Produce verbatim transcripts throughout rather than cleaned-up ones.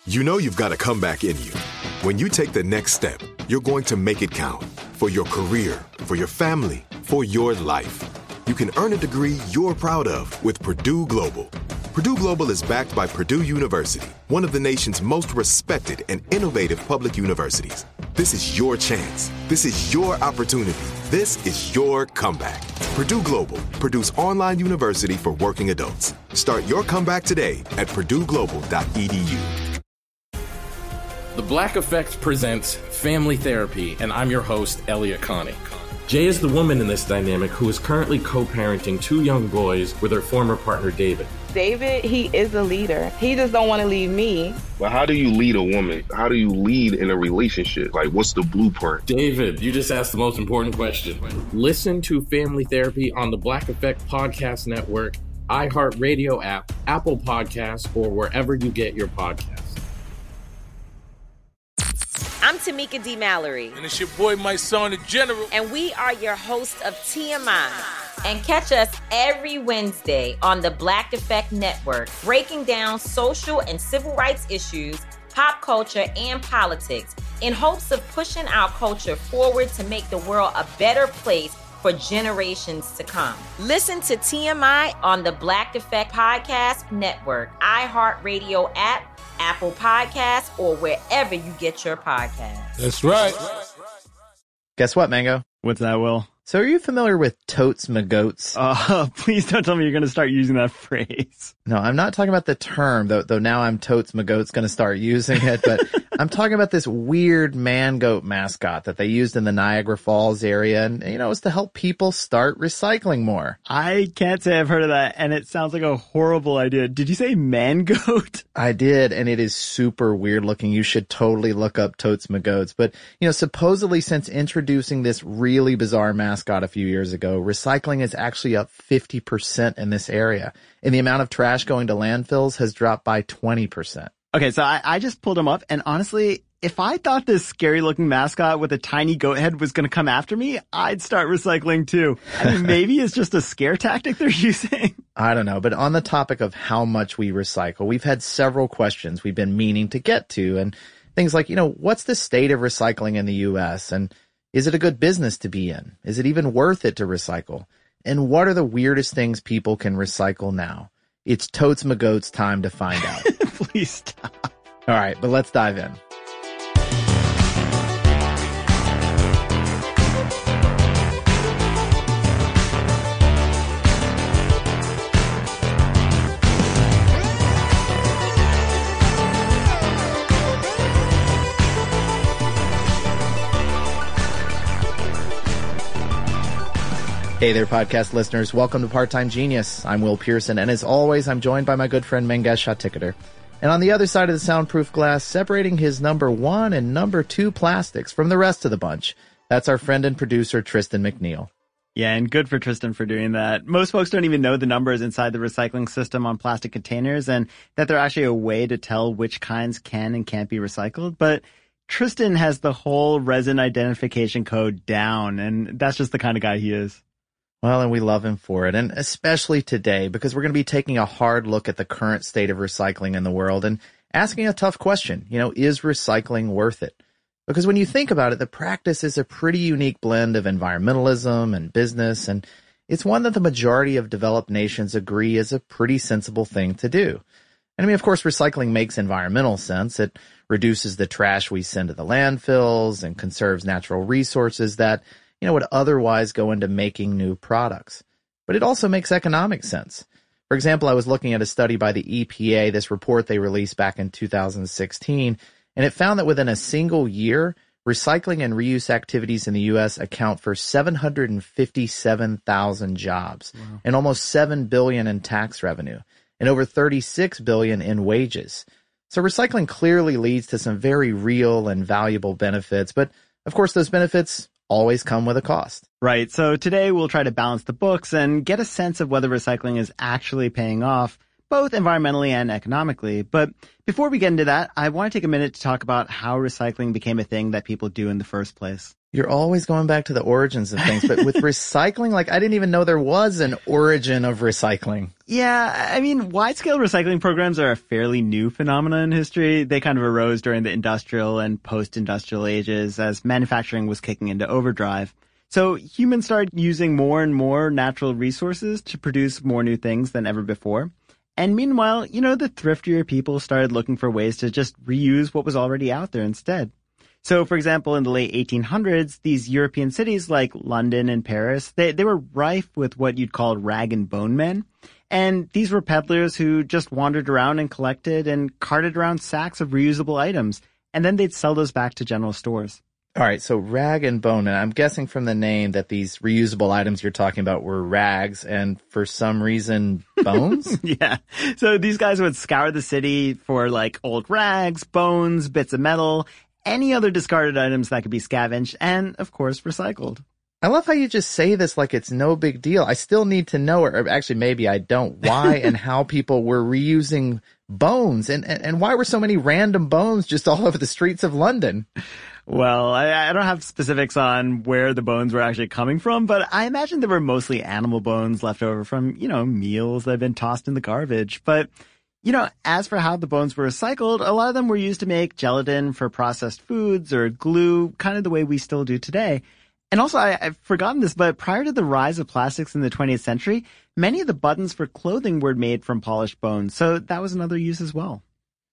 You know you've got a comeback in you. When you take the next step, you're going to make it count. For your career, for your family, for your life. You can earn a degree you're proud of with Purdue Global. Purdue Global is backed by Purdue University, one of the nation's most respected and innovative public universities. This is your chance. This is your opportunity. This is your comeback. Purdue Global, Purdue's online university for working adults. Start your comeback today at purdue global dot e d u. The Black Effect presents Family Therapy, and I'm your host, Elliot Connie. Jay is the woman in this dynamic who is currently co-parenting two young boys with her former partner, David. David, he is a leader. He just don't want to leave me. But how do you lead a woman? How do you lead in a relationship? Like, what's the blueprint? David, you just asked the most important question. Listen to Family Therapy on the Black Effect Podcast Network, iHeartRadio app, Apple Podcasts, or wherever you get your podcasts. I'm Tamika D. Mallory. And it's your boy, my son, the General. And we are your hosts of T M I. And catch us every Wednesday on the Black Effect Network, breaking down social and civil rights issues, pop culture, and politics in hopes of pushing our culture forward to make the world a better place for generations to come. Listen to T M I on the Black Effect Podcast Network, iHeartRadio app, Apple Podcasts, or wherever you get your podcasts. That's right. Guess what, Mango? What's that, Will? So are you familiar with totes my goats? Oh, please don't tell me you're going to start using that phrase. No, I'm not talking about the term, though, though now I'm totes my goats going to start using it, but I'm talking about this weird man-goat mascot that they used in the Niagara Falls area, and, you know, it's to help people start recycling more. I can't say I've heard of that, and it sounds like a horrible idea. Did you say man-goat? I did, and it is super weird looking. You should totally look up totes my goats. But, you know, supposedly since introducing this really bizarre mascot a few years ago, recycling is actually up fifty percent in this area. And the amount of trash going to landfills has dropped by twenty percent. Okay, so I, I just pulled him up, and honestly, if I thought this scary-looking mascot with a tiny goat head was going to come after me, I'd start recycling too. I mean, maybe it's just a scare tactic they're using. I don't know, but on the topic of how much we recycle, we've had several questions we've been meaning to get to, and things like, you know, what's the state of recycling in the U S, and is it a good business to be in? Is it even worth it to recycle? And what are the weirdest things people can recycle now? It's totes my goats time to find out. Please stop. All right, but let's dive in. Hey there, podcast listeners. Welcome to Part-Time Genius. I'm Will Pearson, and as always, I'm joined by my good friend Mangesh Hattikudur. And on the other side of the soundproof glass, separating his number one and number two plastics from the rest of the bunch, that's our friend and producer, Tristan McNeil. Yeah, and good for Tristan for doing that. Most folks don't even know the numbers inside the recycling system on plastic containers, and that they're actually a way to tell which kinds can and can't be recycled. But Tristan has the whole resin identification code down, and that's just the kind of guy he is. Well, and we love him for it, and especially today, because we're going to be taking a hard look at the current state of recycling in the world and asking a tough question. You know, is recycling worth it? Because when you think about it, the practice is a pretty unique blend of environmentalism and business, and it's one that the majority of developed nations agree is a pretty sensible thing to do. And I mean, of course, recycling makes environmental sense. It reduces the trash we send to the landfills and conserves natural resources that, you know, would otherwise go into making new products. But it also makes economic sense. For example, I was looking at a study by the E P A, this report they released back in two thousand sixteen, and it found that within a single year, recycling and reuse activities in the U S account for seven hundred fifty-seven thousand jobs, wow, and almost seven billion dollars in tax revenue, and over thirty-six billion dollars in wages. So recycling clearly leads to some very real and valuable benefits, but of course those benefits always come with a cost. Right. So today we'll try to balance the books and get a sense of whether recycling is actually paying off, both environmentally and economically. But before we get into that, I want to take a minute to talk about how recycling became a thing that people do in the first place. You're always going back to the origins of things, but with recycling, like I didn't even know there was an origin of recycling. Yeah, I mean, wide-scale recycling programs are a fairly new phenomenon in history. They kind of arose during the industrial and post-industrial ages as manufacturing was kicking into overdrive. So humans started using more and more natural resources to produce more new things than ever before. And meanwhile, you know, the thriftier people started looking for ways to just reuse what was already out there instead. So, for example, in the late eighteen hundreds, these European cities like London and Paris, they, they were rife with what you'd call rag and bone men. And these were peddlers who just wandered around and collected and carted around sacks of reusable items. And then they'd sell those back to general stores. All right, so rag and bone, and I'm guessing from the name that these reusable items you're talking about were rags and for some reason bones? Yeah. So these guys would scour the city for like old rags, bones, bits of metal, any other discarded items that could be scavenged and, of course, recycled. I love how you just say this like it's no big deal. I still need to know, or actually maybe I don't, why and how people were reusing bones and, and, and why were so many random bones just all over the streets of London? Well, I, I don't have specifics on where the bones were actually coming from, but I imagine there were mostly animal bones left over from, you know, meals that had been tossed in the garbage. But, you know, as for how the bones were recycled, a lot of them were used to make gelatin for processed foods or glue, kind of the way we still do today. And also, I, I've forgotten this, but prior to the rise of plastics in the twentieth century, many of the buttons for clothing were made from polished bones. So that was another use as well.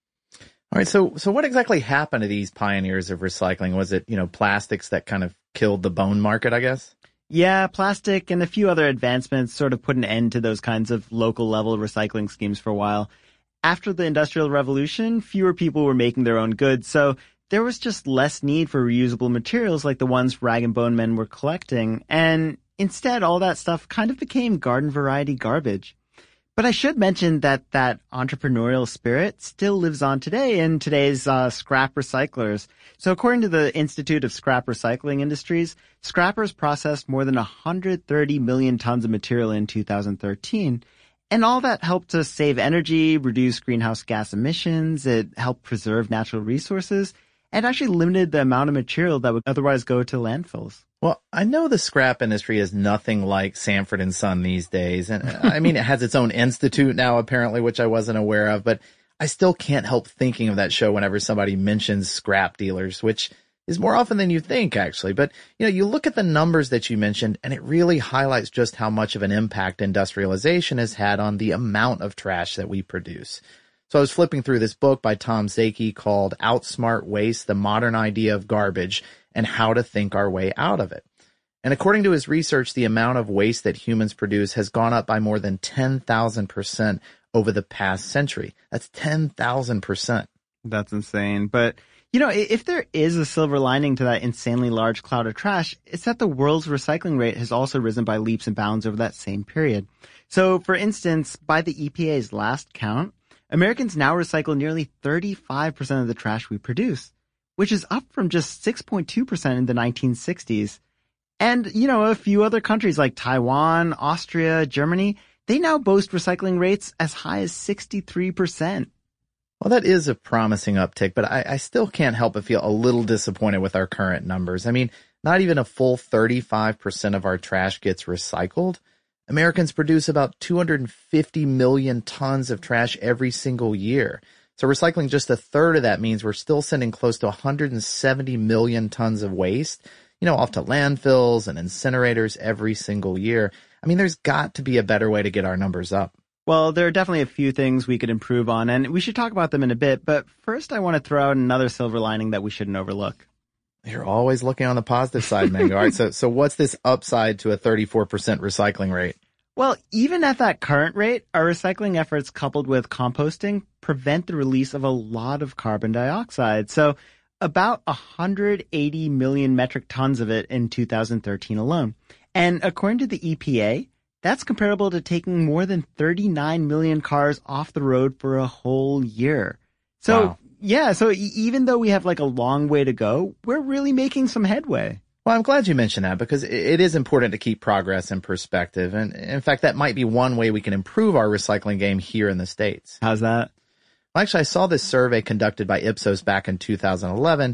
All right, so so what exactly happened to these pioneers of recycling? Was it, you know, plastics that kind of killed the bone market, I guess? Yeah, plastic and a few other advancements sort of put an end to those kinds of local level recycling schemes for a while. After the Industrial Revolution, fewer people were making their own goods, so there was just less need for reusable materials like the ones rag and bone men were collecting, and instead all that stuff kind of became garden variety garbage. But I should mention that that entrepreneurial spirit still lives on today in today's uh, scrap recyclers. So according to the Institute of Scrap Recycling Industries, scrappers processed more than one hundred thirty million tons of material in two thousand thirteen. And all that helped to save energy, reduce greenhouse gas emissions, it helped preserve natural resources, and actually limited the amount of material that would otherwise go to landfills. Well, I know the scrap industry is nothing like Sanford and Son these days. And I mean, it has its own institute now, apparently, which I wasn't aware of. But I still can't help thinking of that show whenever somebody mentions scrap dealers, which is more often than you think, actually. But, you know, you look at the numbers that you mentioned, and it really highlights just how much of an impact industrialization has had on the amount of trash that we produce. So I was flipping through this book by Tom Zakey called Outsmart Waste, The Modern Idea of Garbage, and How to Think Our Way Out of It. And according to his research, the amount of waste that humans produce has gone up by more than ten thousand percent over the past century. That's ten thousand percent. That's insane. But, you know, if there is a silver lining to that insanely large cloud of trash, it's that the world's recycling rate has also risen by leaps and bounds over that same period. So, for instance, by the E P A's last count, Americans now recycle nearly thirty-five percent of the trash we produce, which is up from just six point two percent in the nineteen sixties. And, you know, a few other countries like Taiwan, Austria, Germany, they now boast recycling rates as high as sixty-three percent. Well, that is a promising uptick, but I, I still can't help but feel a little disappointed with our current numbers. I mean, not even a full thirty-five percent of our trash gets recycled. Americans produce about two hundred fifty million tons of trash every single year. So recycling just a third of that means we're still sending close to one hundred seventy million tons of waste, you know, off to landfills and incinerators every single year. I mean, there's got to be a better way to get our numbers up. Well, there are definitely a few things we could improve on, and we should talk about them in a bit. But first, I want to throw out another silver lining that we shouldn't overlook. You're always looking on the positive side, Mango. All right, so so what's this upside to a thirty-four percent recycling rate? Well, even at that current rate, our recycling efforts coupled with composting prevent the release of a lot of carbon dioxide. So about one hundred eighty million metric tons of it in two thousand thirteen alone. And according to the E P A, that's comparable to taking more than thirty-nine million cars off the road for a whole year. So, wow. yeah, so e- even though we have like a long way to go, we're really making some headway. Well, I'm glad you mentioned that because it is important to keep progress in perspective. And in fact, that might be one way we can improve our recycling game here in the States. How's that? Well, actually, I saw this survey conducted by Ipsos back in two thousand eleven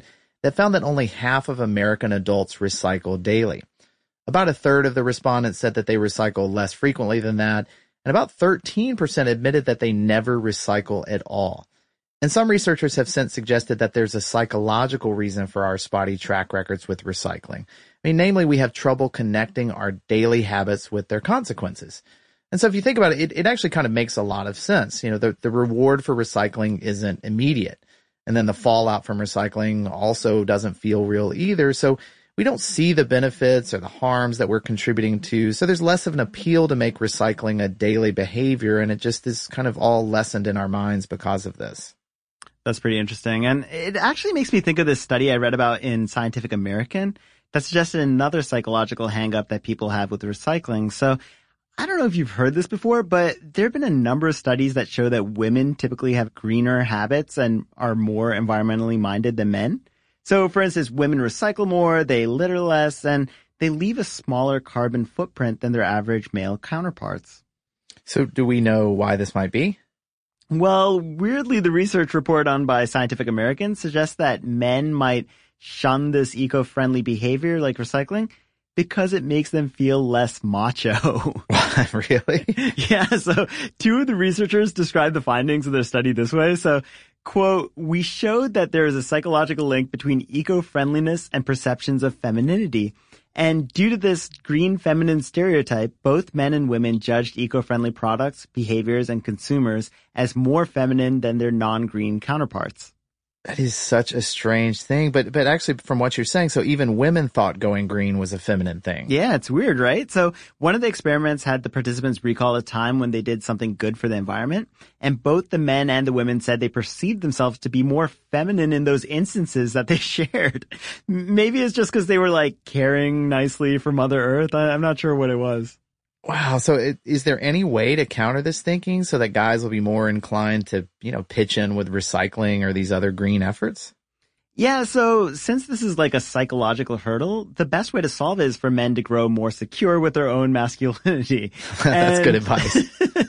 that found that only half of American adults recycle daily. About a third of the respondents said that they recycle less frequently than that, and about thirteen percent admitted that they never recycle at all. And some researchers have since suggested that there's a psychological reason for our spotty track records with recycling. I mean, namely, we have trouble connecting our daily habits with their consequences. And so if you think about it, it, it actually kind of makes a lot of sense. You know, the, the reward for recycling isn't immediate. And then the fallout from recycling also doesn't feel real either. So we don't see the benefits or the harms that we're contributing to. So there's less of an appeal to make recycling a daily behavior. And it just is kind of all lessened in our minds because of this. That's pretty interesting. And it actually makes me think of this study I read about in Scientific American that suggested another psychological hang-up that people have with recycling. So I don't know if you've heard this before, but there have been a number of studies that show that women typically have greener habits and are more environmentally minded than men. So, for instance, women recycle more, they litter less, and they leave a smaller carbon footprint than their average male counterparts. So do we know why this might be? Well, weirdly, the research report done by Scientific American suggests that men might shun this eco-friendly behavior like recycling because it makes them feel less macho. Really? Yeah, so two of the researchers described the findings of their study this way. So, quote, "We showed that there is a psychological link between eco-friendliness and perceptions of femininity. And due to this green feminine stereotype, both men and women judged eco-friendly products, behaviors, and consumers as more feminine than their non-green counterparts." That is such a strange thing. But but actually, from what you're saying, so even women thought going green was a feminine thing. Yeah, it's weird, right? So one of the experiments had the participants recall a time when they did something good for the environment. And both the men and the women said they perceived themselves to be more feminine in those instances that they shared. Maybe it's just because they were like caring nicely for Mother Earth. I, I'm not sure what it was. Wow. So it, is there any way to counter this thinking so that guys will be more inclined to, you know, pitch in with recycling or these other green efforts? Yeah, so since this is like a psychological hurdle, the best way to solve it is for men to grow more secure with their own masculinity. That's and, good advice.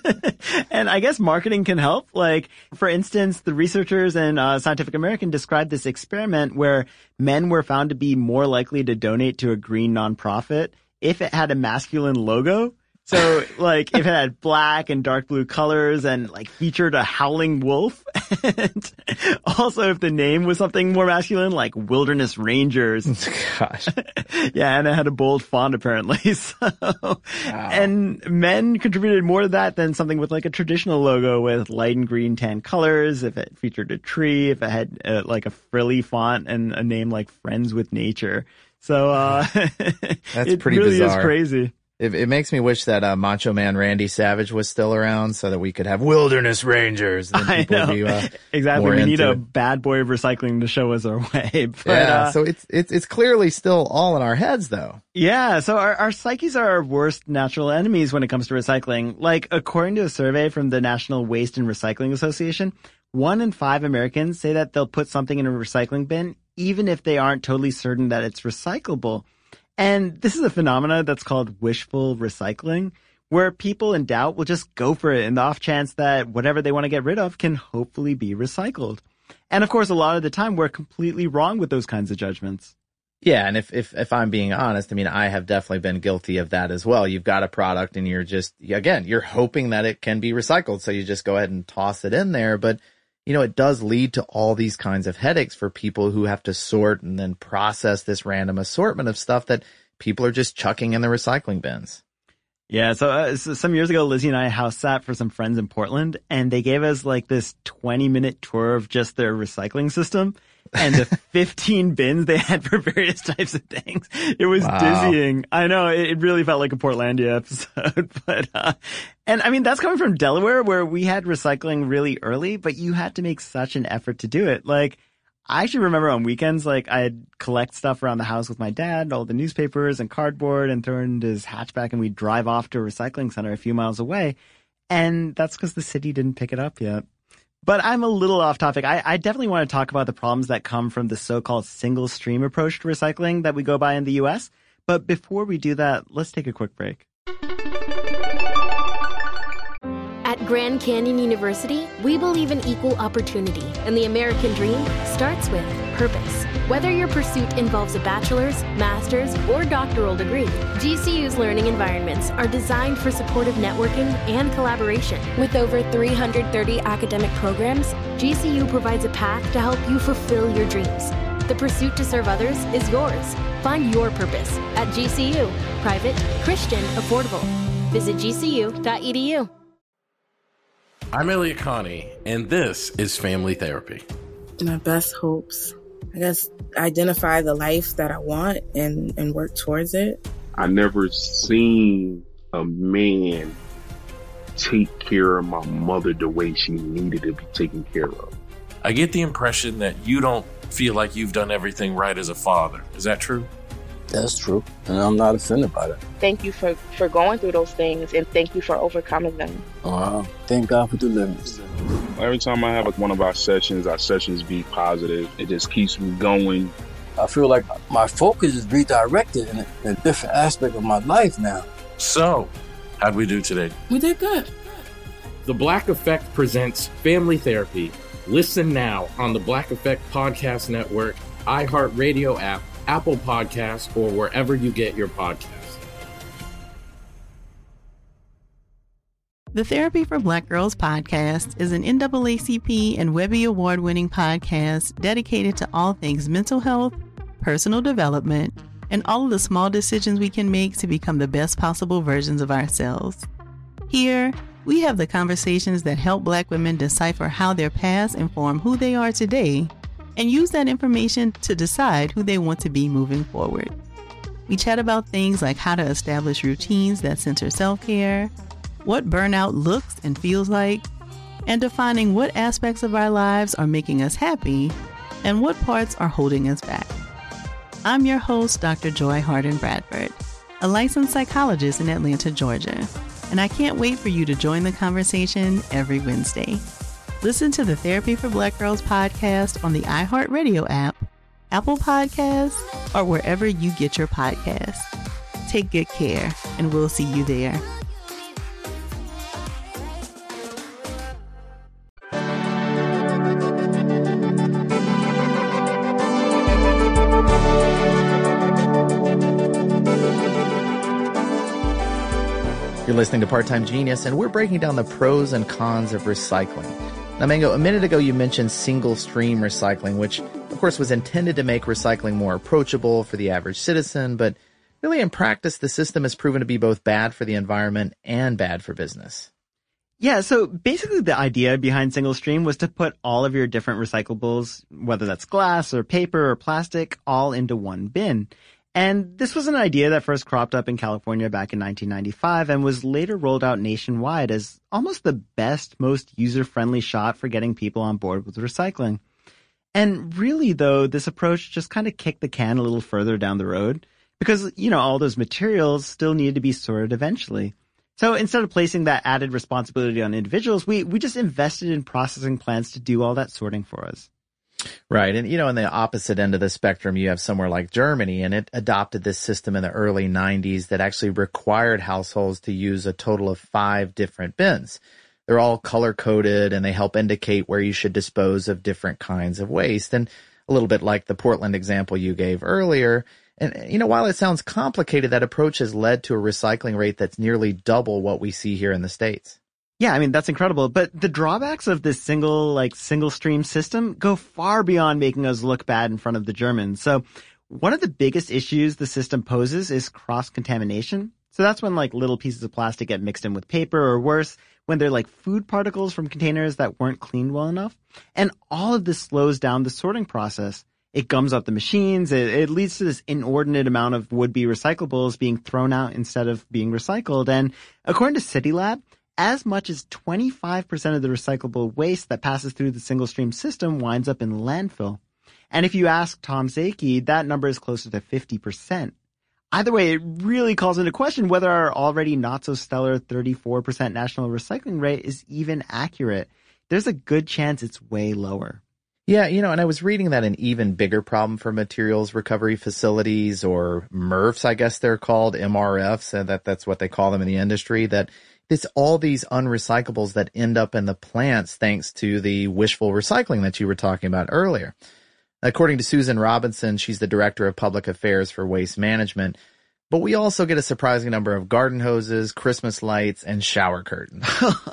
And I guess marketing can help. Like, for instance, the researchers in uh, Scientific American described this experiment where men were found to be more likely to donate to a green nonprofit if it had a masculine logo. So, like, if it had black and dark blue colors and, like, featured a howling wolf. And also if the name was something more masculine, like Wilderness Rangers. Gosh. Yeah, and it had a bold font, apparently. So, wow. And men contributed more to that than something with, like, a traditional logo with light and green tan colors, if it featured a tree, if it had, uh, like, a frilly font and a name like Friends with Nature. So, uh, that's it pretty really bizarre. is crazy. It, it makes me wish that uh, Macho Man Randy Savage was still around so that we could have Wilderness Rangers. Then people I know. Would be, uh, exactly. We need a it. bad boy of recycling to show us our way. But, yeah. uh, so it's, it's, it's clearly still all in our heads though. Yeah. So our, our psyches are our worst natural enemies when it comes to recycling. Like, according to a survey from the National Waste and Recycling Association, one in five Americans say that they'll put something in a recycling bin even if they aren't totally certain that it's recyclable. And this is a phenomena that's called wishful recycling, where people in doubt will just go for it in the off chance that whatever they want to get rid of can hopefully be recycled. And of course, a lot of the time, we're completely wrong with those kinds of judgments. Yeah, and if, if, if I'm being honest, I mean, I have definitely been guilty of that as well. You've got a product and you're just, again, you're hoping that it can be recycled, so you just go ahead and toss it in there. But you know, it does lead to all these kinds of headaches for people who have to sort and then process this random assortment of stuff that people are just chucking in the recycling bins. Yeah. So, uh, so some years ago, Lizzie and I house sat for some friends in Portland, and they gave us like this twenty minute tour of just their recycling system and the fifteen bins they had for various types of things. It was wow. dizzying. I know, it, it really felt like a Portlandia episode, but, uh, and I mean, that's coming from Delaware, where we had recycling really early, but you had to make such an effort to do it. Like, I actually remember on weekends, like, I'd collect stuff around the house with my dad, all the newspapers and cardboard, and throw it into his hatchback, and we'd drive off to a recycling center a few miles away. And that's because the city didn't pick it up yet. But I'm a little off topic. I, I definitely want to talk about the problems that come from the so-called single stream approach to recycling that we go by in the U S. But before we do that, let's take a quick break. At Grand Canyon University, we believe in equal opportunity, and the American dream starts with purpose. Whether your pursuit involves a bachelor's, master's, or doctoral degree, G C U's learning environments are designed for supportive networking and collaboration. With over three hundred thirty academic programs, G C U provides a path to help you fulfill your dreams. The pursuit to serve others is yours. Find your purpose at G C U. Private, Christian, affordable. Visit G C U dot E D U. I'm Elliot Connie, and this is Family Therapy. My best hopes, I guess, identify the life that I want and, and work towards it. I never seen a man take care of my mother the way she needed to be taken care of. I get the impression that you don't feel like you've done everything right as a father. Is that true? That's true, and I'm not offended by that. Thank you for, for going through those things, and thank you for overcoming them. Uh, thank God for deliverance. Every time I have like one of our sessions, our sessions be positive. It just keeps me going. I feel like my focus is redirected in a, in a different aspect of my life now. So, how'd we do today? We did good. The Black Effect presents Family Therapy. Listen now on the Black Effect Podcast Network, iHeartRadio app, Apple Podcasts, or wherever you get your podcasts. The Therapy for Black Girls podcast is an N double A C P and Webby Award-winning podcast dedicated to all things mental health, personal development, and all of the small decisions we can make to become the best possible versions of ourselves. Here, we have the conversations that help Black women decipher how their past inform who they are today, and use that information to decide who they want to be moving forward. We chat about things like how to establish routines that center self-care, what burnout looks and feels like, and defining what aspects of our lives are making us happy and what parts are holding us back. I'm your host, Doctor Joy Harden Bradford, a licensed psychologist in Atlanta, Georgia, and I can't wait for you to join the conversation every Wednesday. Listen to the Therapy for Black Girls podcast on the iHeartRadio app, Apple Podcasts, or wherever you get your podcasts. Take good care, and we'll see you there. You're listening to Part-Time Genius, and we're breaking down the pros and cons of recycling. Now, Mango, a minute ago you mentioned single-stream recycling, which, of course, was intended to make recycling more approachable for the average citizen, but really in practice, the system has proven to be both bad for the environment and bad for business. Yeah, so basically the idea behind single stream was to put all of your different recyclables, whether that's glass or paper or plastic, all into one bin. And this was an idea that first cropped up in California back in nineteen ninety-five and was later rolled out nationwide as almost the best, most user-friendly shot for getting people on board with recycling. And really, though, this approach just kind of kicked the can a little further down the road because, you know, all those materials still needed to be sorted eventually. So instead of placing that added responsibility on individuals, we, we just invested in processing plants to do all that sorting for us. Right. And, you know, on the opposite end of the spectrum, you have somewhere like Germany, and it adopted this system in the early nineties that actually required households to use a total of five different bins. They're all color-coded, and they help indicate where you should dispose of different kinds of waste. And a little bit like the Portland example you gave earlier. And, you know, while it sounds complicated, that approach has led to a recycling rate that's nearly double what we see here in the States. Yeah, I mean, that's incredible. But the drawbacks of this single, like, single stream system go far beyond making us look bad in front of the Germans. So one of the biggest issues the system poses is cross-contamination. So that's when, like, little pieces of plastic get mixed in with paper, or worse, when they're like food particles from containers that weren't cleaned well enough. And all of this slows down the sorting process. It gums up the machines. It, it leads to this inordinate amount of would-be recyclables being thrown out instead of being recycled. And according to CityLab, as much as twenty-five percent of the recyclable waste that passes through the single-stream system winds up in landfill. And if you ask Tom Zaki, that number is closer to fifty percent. Either way, it really calls into question whether our already not-so-stellar thirty-four percent national recycling rate is even accurate. There's a good chance it's way lower. Yeah, you know, and I was reading that an even bigger problem for materials recovery facilities, or M R Fs, I guess they're called, M R Fs, and that, that's what they call them in the industry, that it's all these unrecyclables that end up in the plants thanks to the wishful recycling that you were talking about earlier. According to Susan Robinson, she's the Director of Public Affairs for Waste Management, but we also get a surprising number of garden hoses, Christmas lights, and shower curtains.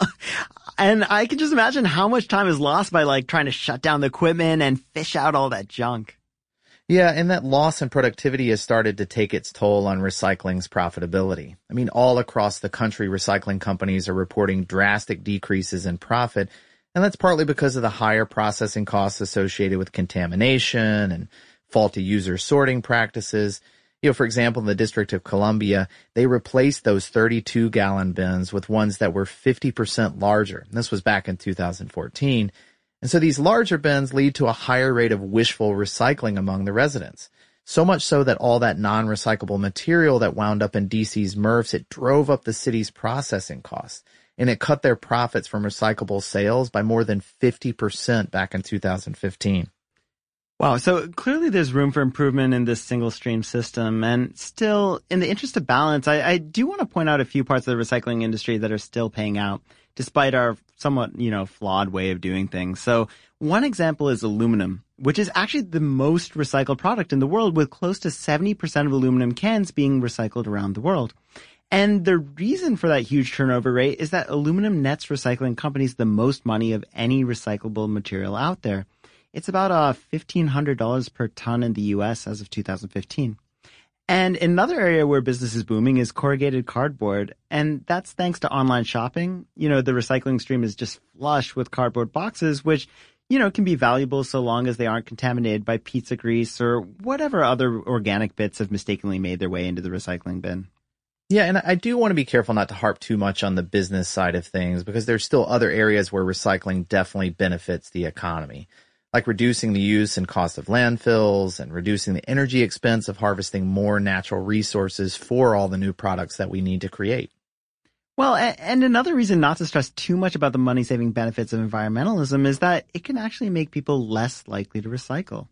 And I can just imagine how much time is lost by like trying to shut down the equipment and fish out all that junk. Yeah, and that loss in productivity has started to take its toll on recycling's profitability. I mean, all across the country, recycling companies are reporting drastic decreases in profit, and that's partly because of the higher processing costs associated with contamination and faulty user sorting practices. You know, for example, in the District of Columbia, they replaced those thirty-two gallon bins with ones that were fifty percent larger. And this was back in two thousand fourteen. And so these larger bins lead to a higher rate of wishful recycling among the residents. So much so that all that non-recyclable material that wound up in D C's M R Fs, it drove up the city's processing costs. And it cut their profits from recyclable sales by more than fifty percent back in two thousand fifteen. Wow, so clearly there's room for improvement in this single-stream system. And still, in the interest of balance, I, I do want to point out a few parts of the recycling industry that are still paying out, despite our somewhat, you know, flawed way of doing things. So one example is aluminum, which is actually the most recycled product in the world, with close to seventy percent of aluminum cans being recycled around the world. And the reason for that huge turnover rate is that aluminum nets recycling companies the most money of any recyclable material out there. It's about uh, fifteen hundred dollars per ton in the U S as of two thousand fifteen. And another area where business is booming is corrugated cardboard. And that's thanks to online shopping. You know, the recycling stream is just flush with cardboard boxes, which, you know, can be valuable so long as they aren't contaminated by pizza grease or whatever other organic bits have mistakenly made their way into the recycling bin. Yeah, and I do want to be careful not to harp too much on the business side of things, because there's still other areas where recycling definitely benefits the economy, like reducing the use and cost of landfills and reducing the energy expense of harvesting more natural resources for all the new products that we need to create. Well, and another reason not to stress too much about the money-saving benefits of environmentalism is that it can actually make people less likely to recycle.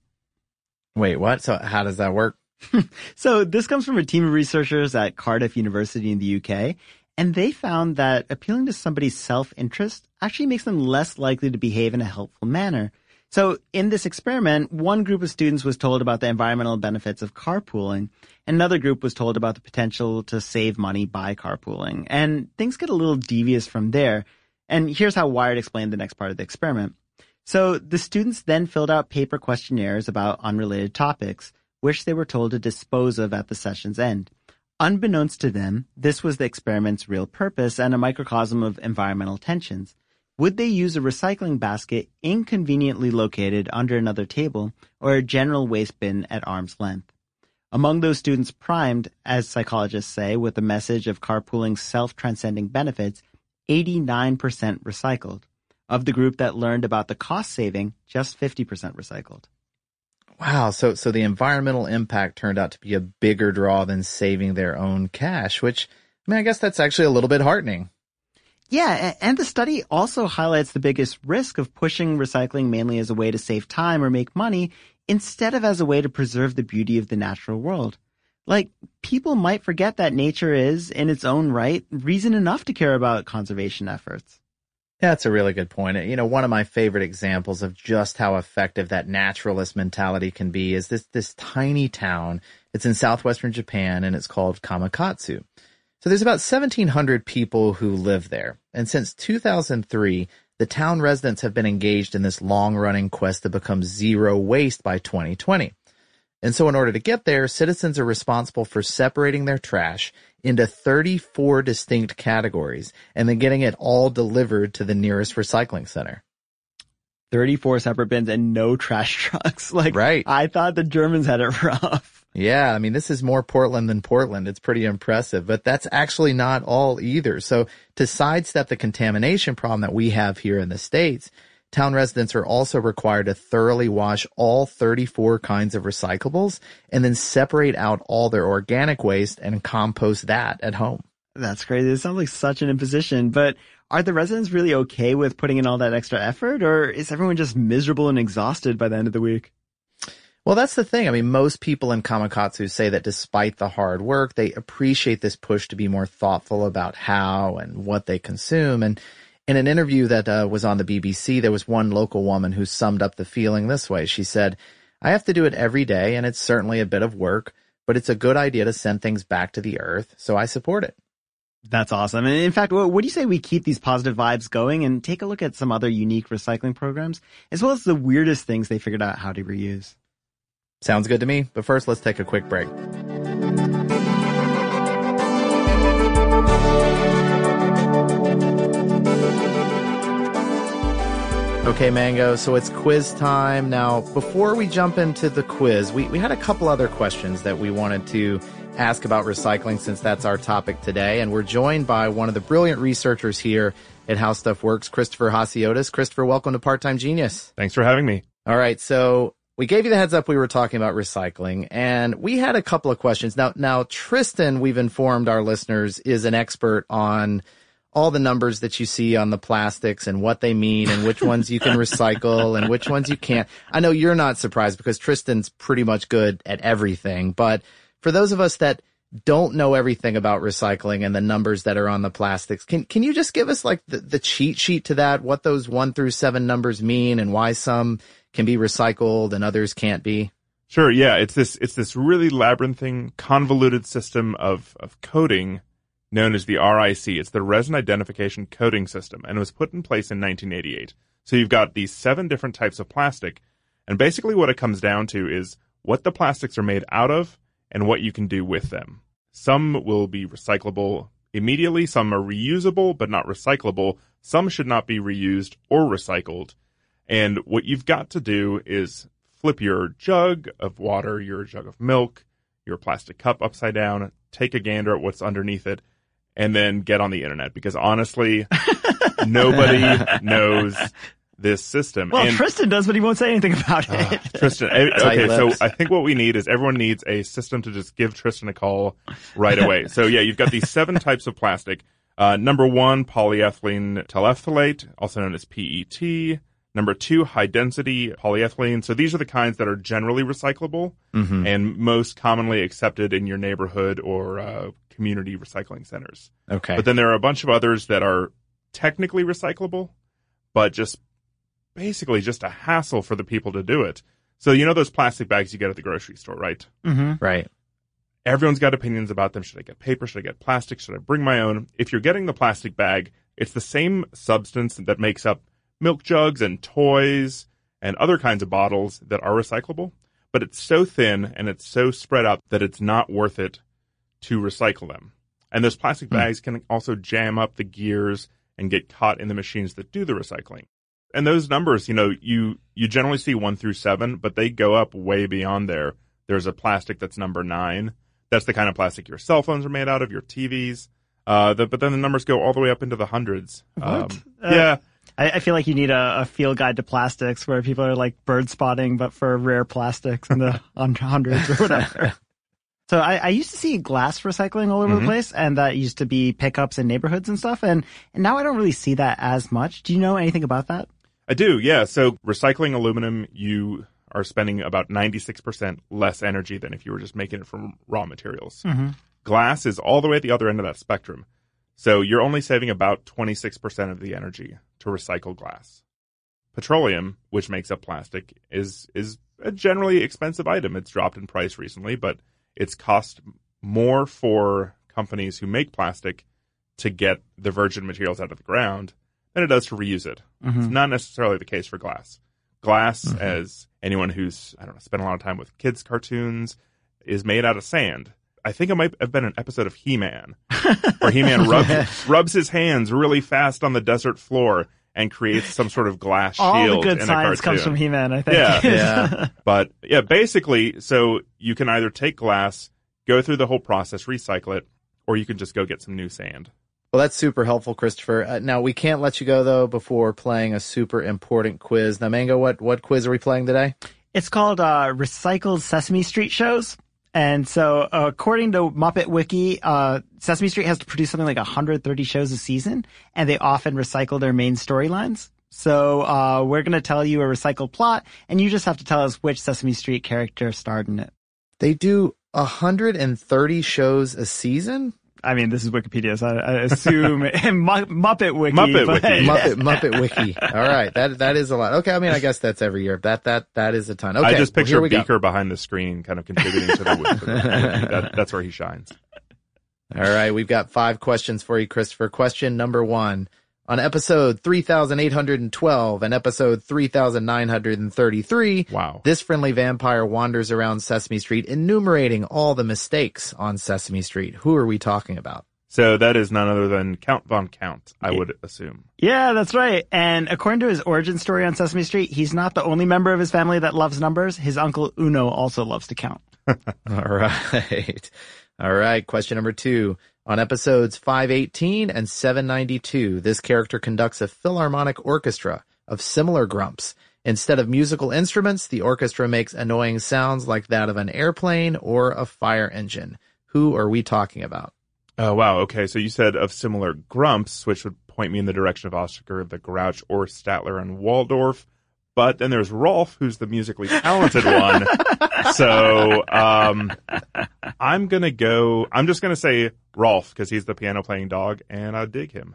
Wait, what? So how does that work? So this comes from a team of researchers at Cardiff University in the U K, and they found that appealing to somebody's self-interest actually makes them less likely to behave in a helpful manner. So in this experiment, one group of students was told about the environmental benefits of carpooling. Another group was told about the potential to save money by carpooling. And things get a little devious from there. And here's how Wired explained the next part of the experiment. So the students then filled out paper questionnaires about unrelated topics, which they were told to dispose of at the session's end. Unbeknownst to them, this was the experiment's real purpose and a microcosm of environmental tensions. Would they use a recycling basket inconveniently located under another table or a general waste bin at arm's length? Among those students primed, as psychologists say, with the message of carpooling's self-transcending benefits, eighty-nine percent recycled. Of the group that learned about the cost saving, just fifty percent recycled. Wow, so so the environmental impact turned out to be a bigger draw than saving their own cash, which, I mean, I guess that's actually a little bit heartening. Yeah, and the study also highlights the biggest risk of pushing recycling mainly as a way to save time or make money instead of as a way to preserve the beauty of the natural world. Like, people might forget that nature is, in its own right, reason enough to care about conservation efforts. Yeah, that's a really good point. You know, one of my favorite examples of just how effective that naturalist mentality can be is this this tiny town. It's in southwestern Japan, and it's called Kamakatsu. So there's about seventeen hundred people who live there. And since two thousand three, the town residents have been engaged in this long-running quest to become zero waste by twenty twenty. And so in order to get there, citizens are responsible for separating their trash into thirty-four distinct categories and then getting it all delivered to the nearest recycling center. thirty-four separate bins and no trash trucks. Like, right. I thought the Germans had it rough. Yeah, I mean, this is more Portland than Portland. It's pretty impressive, but that's actually not all either. So to sidestep the contamination problem that we have here in the States, town residents are also required to thoroughly wash all thirty-four kinds of recyclables and then separate out all their organic waste and compost that at home. That's crazy. It sounds like such an imposition, but are the residents really okay with putting in all that extra effort, or is everyone just miserable and exhausted by the end of the week? Well, that's the thing. I mean, most people in Kamakatsu say that despite the hard work, they appreciate this push to be more thoughtful about how and what they consume. And in an interview that uh, was on the B B C, there was one local woman who summed up the feeling this way. She said, "I have to do it every day, and it's certainly a bit of work, but it's a good idea to send things back to the earth, so I support it." That's awesome. And in fact, what do you say we keep these positive vibes going and take a look at some other unique recycling programs, as well as the weirdest things they figured out how to reuse? Sounds good to me. But first, let's take a quick break. Okay, Mango, so it's quiz time. Now, before we jump into the quiz, we, we had a couple other questions that we wanted to ask about recycling since that's our topic today. And we're joined by one of the brilliant researchers here at How Stuff Works, Christopher Hasiotis. Christopher, welcome to Part-Time Genius. Thanks for having me. All right, so we gave you the heads up we were talking about recycling, and we had a couple of questions. Now, now Tristan, we've informed our listeners, is an expert on all the numbers that you see on the plastics and what they mean and which ones you can recycle and which ones you can't. I know you're not surprised because Tristan's pretty much good at everything, but for those of us that don't know everything about recycling and the numbers that are on the plastics, can can you just give us like the, the cheat sheet to that, what those one through seven numbers mean and why some can be recycled and others can't be? Sure, yeah. It's this it's this really labyrinthine, convoluted system of, of coding known as the R I C. It's the Resin Identification Coding System, and it was put in place in nineteen eighty-eight. So you've got these seven different types of plastic, and basically what it comes down to is what the plastics are made out of and what you can do with them. Some will be recyclable immediately, some are reusable but not recyclable, some should not be reused or recycled. And what you've got to do is flip your jug of water, your jug of milk, your plastic cup upside down, take a gander at what's underneath it, and then get on the internet. Because honestly, nobody knows this system. Well, and, Tristan does, but he won't say anything about it. Uh, Tristan, okay, so I think what we need is everyone needs a system to just give Tristan a call right away. So yeah, you've got these seven types of plastic. Uh, number one, polyethylene terephthalate, also known as P E T. Number two, high-density polyethylene. So these are the kinds that are generally recyclable mm-hmm. and most commonly accepted in your neighborhood or uh, community recycling centers. Okay. But then there are a bunch of others that are technically recyclable, but just basically just a hassle for the people to do it. So you know those plastic bags you get at the grocery store, right? Mm-hmm. Right. Everyone's got opinions about them. Should I get paper? Should I get plastic? Should I bring my own? If you're getting the plastic bag, it's the same substance that makes up milk jugs and toys and other kinds of bottles that are recyclable, but it's so thin and it's so spread out that it's not worth it to recycle them. And those plastic bags mm. can also jam up the gears and get caught in the machines that do the recycling. And those numbers, you know, you, you generally see one through seven, but they go up way beyond there. There's a plastic that's number nine. That's the kind of plastic your cell phones are made out of, your T Vs. Uh, the, but then the numbers go all the way up into the hundreds. What? Um, uh, yeah. I, I feel like you need a, a field guide to plastics where people are like bird spotting, but for rare plastics in the hundreds or whatever. So I, I used to see glass recycling all over mm-hmm. the place, and that used to be pickups in neighborhoods and stuff. And, and now I don't really see that as much. Do you know anything about that? I do, yeah. So recycling aluminum, you are spending about ninety-six percent less energy than if you were just making it from raw materials. Mm-hmm. Glass is all the way at the other end of that spectrum. So you're only saving about twenty-six percent of the energy to recycle glass. Petroleum, which makes up plastic, is is a generally expensive item. It's dropped in price recently, but it's cost more for companies who make plastic to get the virgin materials out of the ground than it does to reuse it. Mm-hmm. It's not necessarily the case for glass. Glass, mm-hmm. as anyone who's, I don't know, spent a lot of time with kids' cartoons, is made out of sand. I think it might have been an episode of He-Man, where He-Man rubs, rubs his hands really fast on the desert floor and creates some sort of glass shield. All the good in science a comes from He-Man, I think. Yeah, yeah. But yeah, basically, so you can either take glass, go through the whole process, recycle it, or you can just go get some new sand. Well, that's super helpful, Christopher. Uh, now, we can't let you go, though, before playing a super important quiz. Now, Mango, what, what quiz are we playing today? It's called uh, Recycled Sesame Street Shows. And so, uh, according to Muppet Wiki, uh, Sesame Street has to produce something like one hundred thirty shows a season, and they often recycle their main storylines. So uh, we're going to tell you a recycled plot, and you just have to tell us which Sesame Street character starred in it. They do one hundred thirty shows a season? I mean, this is Wikipedia, so I, I assume Muppet Wiki. Muppet but, Wiki. Yeah. Muppet, Muppet Wiki. All right. That, that is a lot. Okay. I mean, I guess that's every year. That, that, that is a ton. Okay. I just well, picture here we Beaker go. behind the screen kind of contributing to the wiki. that, That's where he shines. All right. We've got five questions for you, Christopher. Question number one. On episode three thousand eight hundred twelve and episode three thousand nine hundred thirty-three, wow. this friendly vampire wanders around Sesame Street enumerating all the mistakes on Sesame Street. Who are we talking about? So that is none other than Count Von Count, I would assume. Yeah, that's right. And according to his origin story on Sesame Street, he's not the only member of his family that loves numbers. His uncle Uno also loves to count. All right. All right. Question number two. On episodes five eighteen and seven ninety-two, this character conducts a philharmonic orchestra of similar grumps. Instead of musical instruments, the orchestra makes annoying sounds like that of an airplane or a fire engine. Who are we talking about? Oh, wow. Okay. So you said of similar grumps, which would point me in the direction of Oscar the Grouch or Statler and Waldorf. But then there's Rolf, who's the musically talented one. So um, I'm going to go, I'm just going to say Rolf because he's the piano playing dog and I dig him.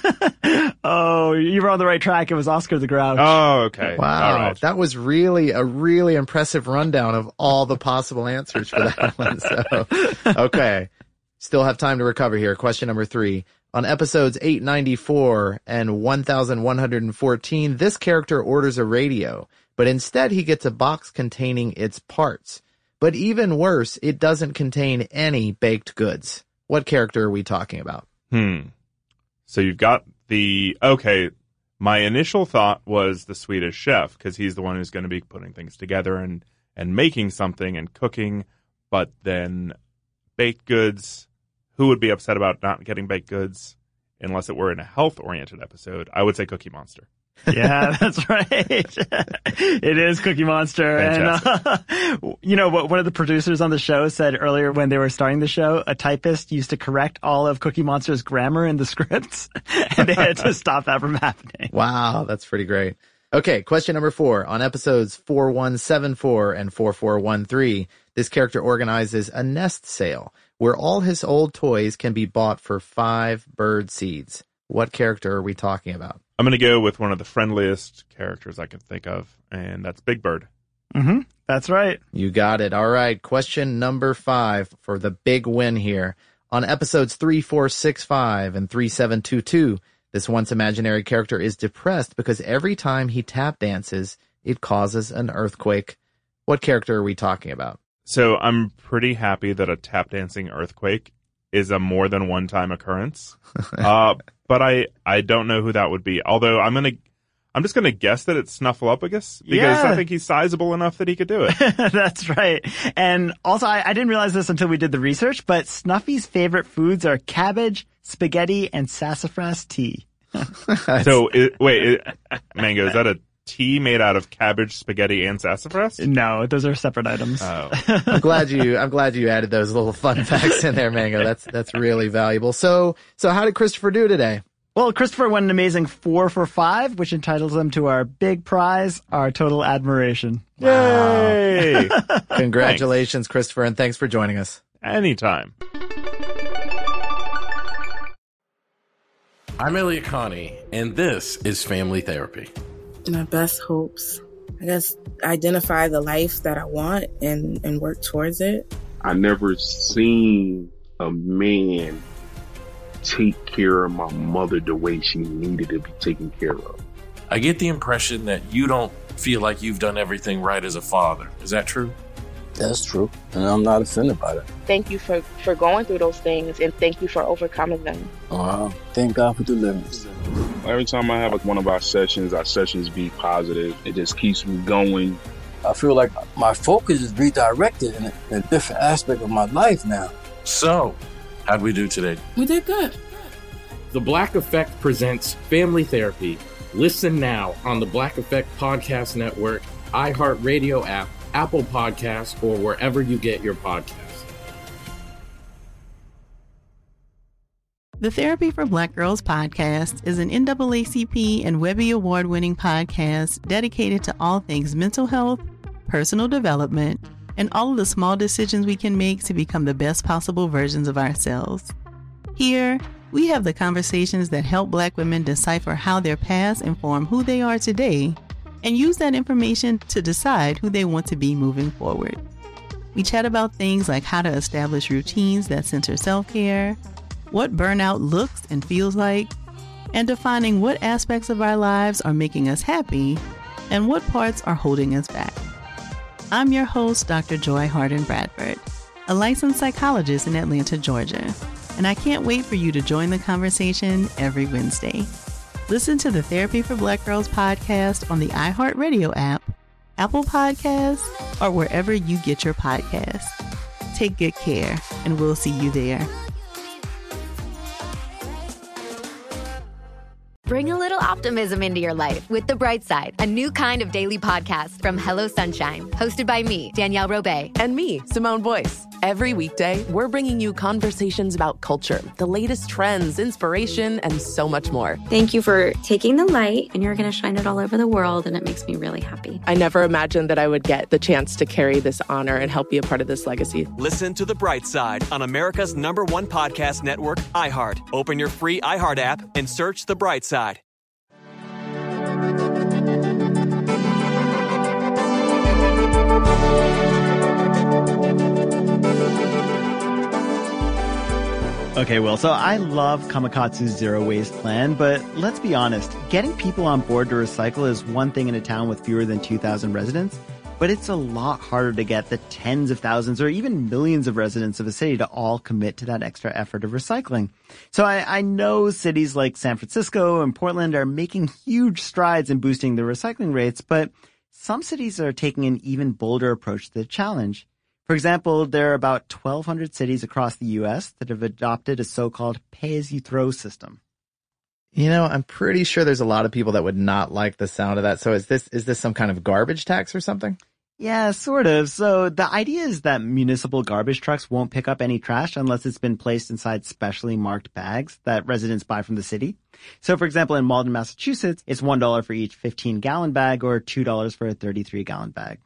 Oh, you were on the right track. It was Oscar the Grouch. Oh, okay. Wow. All right. That was really a really impressive rundown of all the possible answers for that one. So, okay. Still have time to recover here. Question number three. On episodes eight ninety-four and one thousand one hundred fourteen, this character orders a radio, but instead he gets a box containing its parts. But even worse, it doesn't contain any baked goods. What character are we talking about? Hmm. So you've got the, okay, my initial thought was the Swedish chef, because he's the one who's going to be putting things together and, and making something and cooking, but then baked goods. Who would be upset about not getting baked goods unless it were in a health-oriented episode? I would say Cookie Monster. Yeah, that's right. It is Cookie Monster. Fantastic. And, uh, you know, what one of the producers on the show said earlier when they were starting the show, a typist used to correct all of Cookie Monster's grammar in the scripts, and they had to stop that from happening. Wow, that's pretty great. Okay, question number four. On episodes four one seven four and four four one three, this character organizes a nest sale where all his old toys can be bought for five bird seeds. What character are we talking about? I'm going to go with one of the friendliest characters I can think of, and that's Big Bird. Mm-hmm. That's right. You got it. All right. Question number five for the big win here. On episodes three four six five and three seven two two, this once imaginary character is depressed because every time he tap dances, it causes an earthquake. What character are we talking about? So I'm pretty happy that a tap dancing earthquake is a more than one time occurrence. uh, but I, I don't know who that would be. Although I'm going to, I'm just going to guess that it's Snuffleupagus because Yeah. I think he's sizable enough that he could do it. That's right. And also, I, I didn't realize this until we did the research, but Snuffy's favorite foods are cabbage, spaghetti, and sassafras tea. So it, wait, it, Mango, is that a tea made out of cabbage, spaghetti, and sassafras? No, those are separate items. Oh. I'm glad you, I'm glad you added those little fun facts in there, Mango. That's, that's really valuable. So, so how did Christopher do today? Well, Christopher won an amazing four for five, which entitles him to our big prize, our total admiration. Yay! Congratulations, Christopher, and thanks for joining us. Anytime. I'm Elliot Connie, and this is Family Therapy. My best hopes, I guess, identify the life that I want and, and work towards it. I never seen a man take care of my mother the way she needed to be taken care of. I get the impression that you don't feel like you've done everything right as a father. Is that true? That's true. And I'm not offended by that. Thank you for, for going through those things, and thank you for overcoming them. Wow. Thank God for deliverance. Every time I have like one of our sessions, our sessions be positive. It just keeps me going. I feel like my focus is redirected in a, in a different aspect of my life now. So, how'd we do today? We did good. The Black Effect presents Family Therapy. Listen now on the Black Effect Podcast Network, iHeartRadio app, Apple Podcasts, or wherever you get your podcasts. The Therapy for Black Girls podcast is an N double A C P and Webby Award-winning podcast dedicated to all things mental health, personal development, and all of the small decisions we can make to become the best possible versions of ourselves. Here, we have the conversations that help Black women decipher how their past inform who they are today and use that information to decide who they want to be moving forward. We chat about things like how to establish routines that center self-care, what burnout looks and feels like, and defining what aspects of our lives are making us happy and what parts are holding us back. I'm your host, Doctor Joy Harden Bradford, a licensed psychologist in Atlanta, Georgia, and I can't wait for you to join the conversation every Wednesday. Listen to the Therapy for Black Girls podcast on the iHeartRadio app, Apple Podcasts, or wherever you get your podcasts. Take good care, and we'll see you there. Bring a little optimism into your life with The Bright Side, a new kind of daily podcast from Hello Sunshine, hosted by me, Danielle Robay. And me, Simone Boyce. Every weekday, we're bringing you conversations about culture, the latest trends, inspiration, and so much more. Thank you for taking the light, and you're going to shine it all over the world, and it makes me really happy. I never imagined that I would get the chance to carry this honor and help be a part of this legacy. Listen to The Bright Side on America's number one podcast network, iHeart. Open your free iHeart app and search The Bright Side. Okay, Will, so I love Kamikatsu's zero waste plan, but let's be honest, getting people on board to recycle is one thing in a town with fewer than two thousand residents, but it's a lot harder to get the tens of thousands or even millions of residents of a city to all commit to that extra effort of recycling. So I, I know cities like San Francisco and Portland are making huge strides in boosting their recycling rates, but some cities are taking an even bolder approach to the challenge. For example, there are about twelve hundred cities across the U S that have adopted a so-called pay-as-you-throw system. You know, I'm pretty sure there's a lot of people that would not like the sound of that. So is this is this some kind of garbage tax or something? Yeah, sort of. So the idea is that municipal garbage trucks won't pick up any trash unless it's been placed inside specially marked bags that residents buy from the city. So, for example, in Malden, Massachusetts, it's one dollar for each fifteen-gallon bag or two dollars for a thirty-three-gallon bag.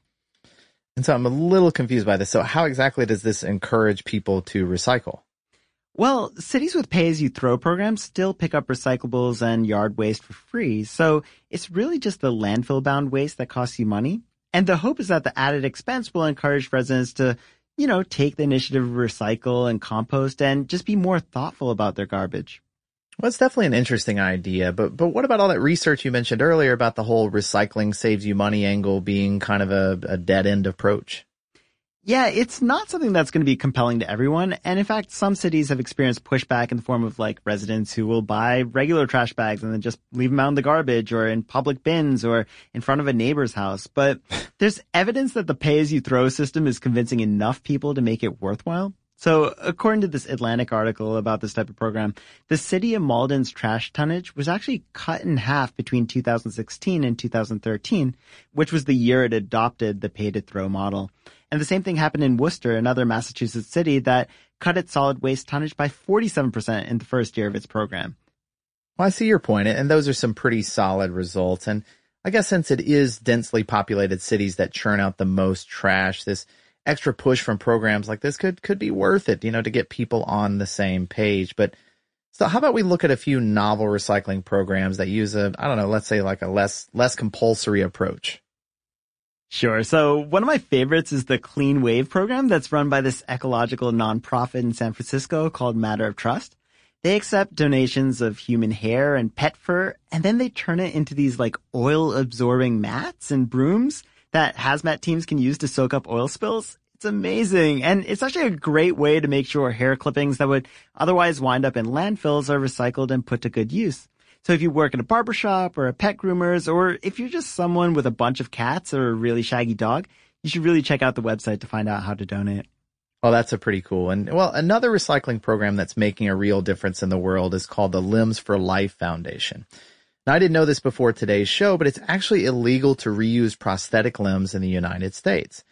And so I'm a little confused by this. So how exactly does this encourage people to recycle? Well, cities with pay-as-you-throw programs still pick up recyclables and yard waste for free. So it's really just the landfill-bound waste that costs you money. And the hope is that the added expense will encourage residents to, you know, take the initiative to recycle and compost and just be more thoughtful about their garbage. Well, it's definitely an interesting idea, but but what about all that research you mentioned earlier about the whole recycling saves you money angle being kind of a, a dead-end approach? Yeah, it's not something that's going to be compelling to everyone. And in fact, some cities have experienced pushback in the form of like residents who will buy regular trash bags and then just leave them out in the garbage or in public bins or in front of a neighbor's house. But there's evidence that the pay-as-you-throw system is convincing enough people to make it worthwhile. So according to this Atlantic article about this type of program, the city of Malden's trash tonnage was actually cut in half between two thousand sixteen and two thousand thirteen, which was the year it adopted the pay-to-throw model. And the same thing happened in Worcester, another Massachusetts city that cut its solid waste tonnage by forty-seven percent in the first year of its program. Well, I see your point, and those are some pretty solid results. And I guess since it is densely populated cities that churn out the most trash, this extra push from programs like this could could be worth it, you know, to get people on the same page. But so how about we look at a few novel recycling programs that use a, I don't know, let's say like a less less compulsory approach? Sure. So one of my favorites is the Clean Wave program that's run by this ecological nonprofit in San Francisco called Matter of Trust. They accept donations of human hair and pet fur, and then they turn it into these like oil-absorbing mats and brooms that hazmat teams can use to soak up oil spills. It's amazing. And it's actually a great way to make sure hair clippings that would otherwise wind up in landfills are recycled and put to good use. So if you work in a barbershop or a pet groomer's, or if you're just someone with a bunch of cats or a really shaggy dog, you should really check out the website to find out how to donate. Well, that's a pretty cool. And well, another recycling program that's making a real difference in the world is called the Limbs for Life Foundation. Now, I didn't know this before today's show, but it's actually illegal to reuse prosthetic limbs in the United States.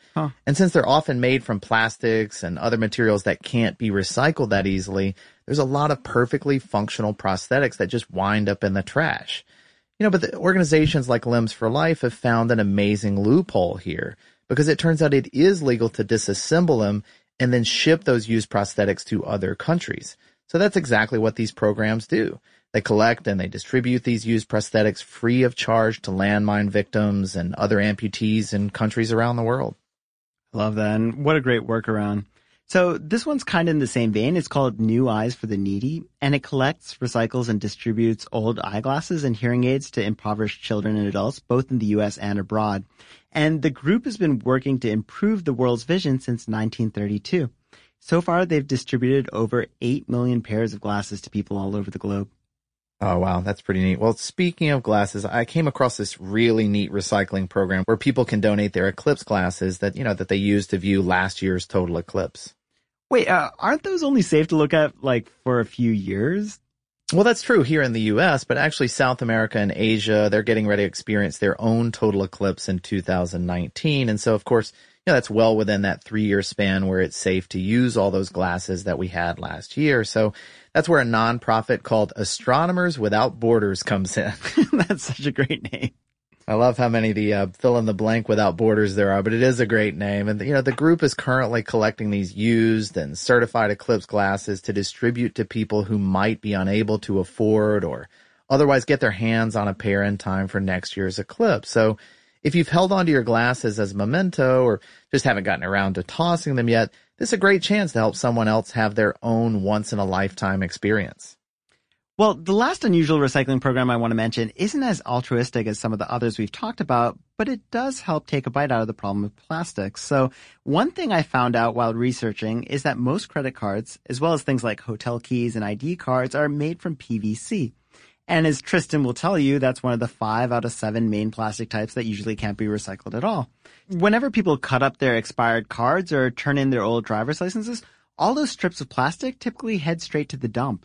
Huh. And since they're often made from plastics and other materials that can't be recycled that easily, there's a lot of perfectly functional prosthetics that just wind up in the trash. You know, but the organizations like Limbs for Life have found an amazing loophole here, because it turns out it is legal to disassemble them and then ship those used prosthetics to other countries. So that's exactly what these programs do. They collect and they distribute these used prosthetics free of charge to landmine victims and other amputees in countries around the world. Love that. And what a great workaround. So this one's kind of in the same vein. It's called New Eyes for the Needy, and it collects, recycles, and distributes old eyeglasses and hearing aids to impoverished children and adults, both in the U S and abroad. And the group has been working to improve the world's vision since nineteen thirty-two. So far, they've distributed over eight million pairs of glasses to people all over the globe. Oh, wow. That's pretty neat. Well, speaking of glasses, I came across this really neat recycling program where people can donate their eclipse glasses that, you know, that they use to view last year's total eclipse. Wait, uh, aren't those only safe to look at, like, for a few years? Well, that's true here in the U S, but actually South America and Asia, they're getting ready to experience their own total eclipse in two thousand nineteen. And so, of course, you know, that's well within that three-year span where it's safe to use all those glasses that we had last year. So that's where a nonprofit called Astronomers Without Borders comes in. That's such a great name. I love how many the uh, fill in the blank without borders there are, but it is a great name. And, you know, the group is currently collecting these used and certified eclipse glasses to distribute to people who might be unable to afford or otherwise get their hands on a pair in time for next year's eclipse. So if you've held onto your glasses as a memento or just haven't gotten around to tossing them yet, this is a great chance to help someone else have their own once-in-a-lifetime experience. Well, the last unusual recycling program I want to mention isn't as altruistic as some of the others we've talked about, but it does help take a bite out of the problem of plastics. So one thing I found out while researching is that most credit cards, as well as things like hotel keys and I D cards, are made from P V C. And as Tristan will tell you, that's one of the five out of seven main plastic types that usually can't be recycled at all. Whenever people cut up their expired cards or turn in their old driver's licenses, all those strips of plastic typically head straight to the dump.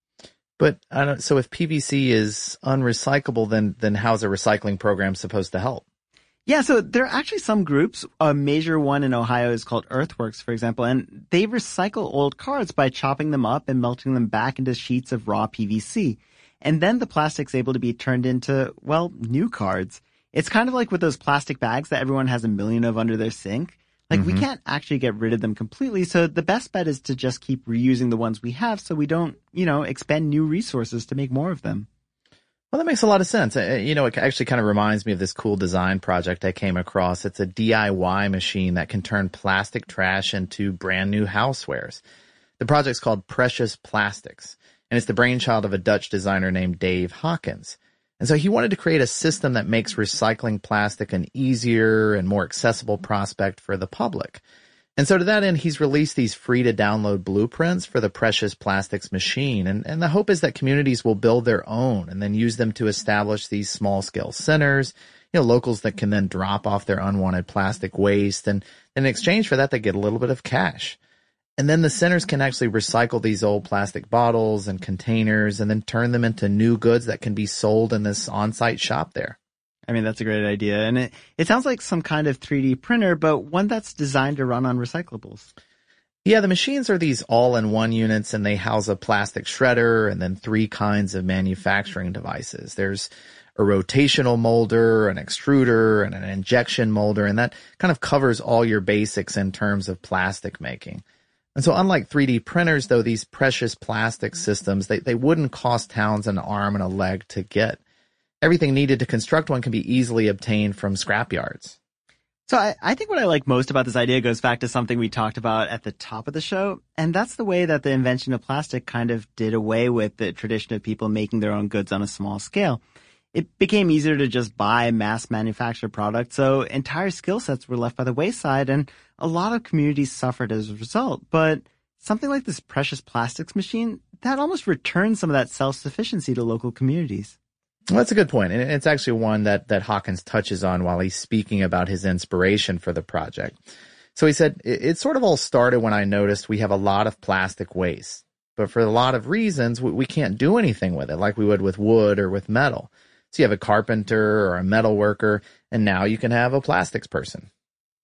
But I don't, so if P V C is unrecyclable, then then how's a recycling program supposed to help? Yeah, so there are actually some groups. A major one in Ohio is called Earthworks, for example, and they recycle old cards by chopping them up and melting them back into sheets of raw P V C. And then the plastic's able to be turned into, well, new cards. It's kind of like with those plastic bags that everyone has a million of under their sink. Like, mm-hmm. we can't actually get rid of them completely, so the best bet is to just keep reusing the ones we have so we don't, you know, expend new resources to make more of them. Well, that makes a lot of sense. You know, it actually kind of reminds me of this cool design project I came across. It's a D I Y machine that can turn plastic trash into brand new housewares. The project's called Precious Plastics, and it's the brainchild of a Dutch designer named Dave Hawkins. And so he wanted to create a system that makes recycling plastic an easier and more accessible prospect for the public. And so to that end, he's released these free-to-download blueprints for the Precious Plastics machine. And, and the hope is that communities will build their own and then use them to establish these small-scale centers, you know, locals that can then drop off their unwanted plastic waste. And in exchange for that, they get a little bit of cash. And then the centers can actually recycle these old plastic bottles and containers and then turn them into new goods that can be sold in this on-site shop there. I mean, that's a great idea. And it, it sounds like some kind of three D printer, but one that's designed to run on recyclables. Yeah, the machines are these all-in-one units, and they house a plastic shredder and then three kinds of manufacturing devices. There's a rotational molder, an extruder, and an injection molder, and that kind of covers all your basics in terms of plastic making. And so unlike three D printers, though, these precious plastic systems, they, they wouldn't cost towns an arm and a leg to get. Everything needed to construct one can be easily obtained from scrapyards. So I, I think what I like most about this idea goes back to something we talked about at the top of the show, and that's the way that the invention of plastic kind of did away with the tradition of people making their own goods on a small scale. It became easier to just buy mass-manufactured products, so entire skill sets were left by the wayside, and a lot of communities suffered as a result. But something like this Precious Plastics machine, that almost returns some of that self-sufficiency to local communities. Well, that's a good point, and it's actually one that, that Hawkins touches on while he's speaking about his inspiration for the project. So he said, it, it sort of all started when I noticed we have a lot of plastic waste, but for a lot of reasons, we, we can't do anything with it like we would with wood or with metal. So you have a carpenter or a metal worker, and now you can have a plastics person.